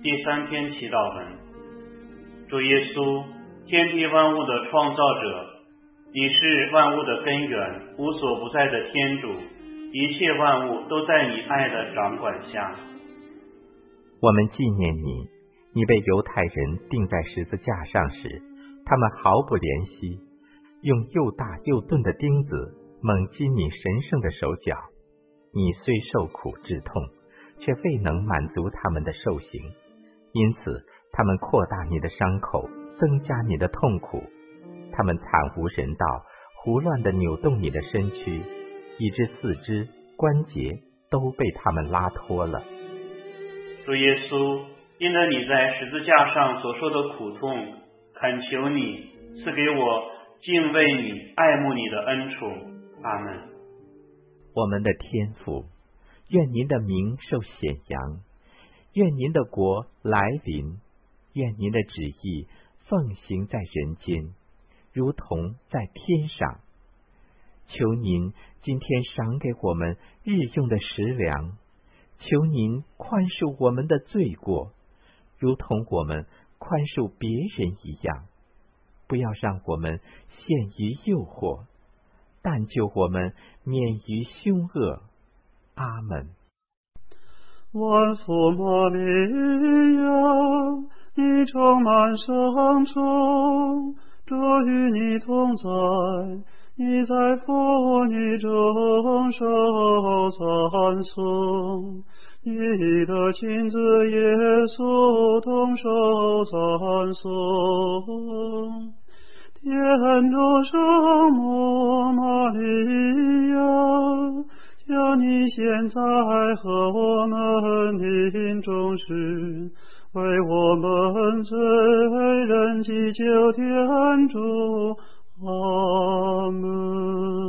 第三篇祈祷文。主耶稣，天地万物的创造者，你是万物的根源，无所不在的天主，一切万物都在你爱的掌管下。 我们纪念你，你被犹太人钉在十字架上时，他们毫不怜惜，用又大又钝的钉子猛击你神圣的手脚。你虽受苦致痛，却未能满足他们的受刑，因此他们扩大你的伤口，增加你的痛苦。他们惨无人道，胡乱地扭动你的身躯，以致四肢关节都被他们拉脱了。 主耶稣，因着你在十字架上所受的苦痛，恳求你赐给我敬畏你、爱慕你的恩宠。阿们。 我们的天父，愿您的名受显扬，愿您的国来临，愿您的旨意奉行在人间，如同在天上。求您今天赏给我们日用的食粮，求您宽恕我们的罪过，如同我们宽恕别人一样。不要让我们陷于诱惑，但救我们免于凶恶。阿们。 万福玛利亚，你充满圣宠，主与你同在，你在妇女中受赞颂，你的亲子耶稣同受赞颂。天主圣母玛利亚，求你现在和我们临终时，为我们罪人祈求天主。阿们。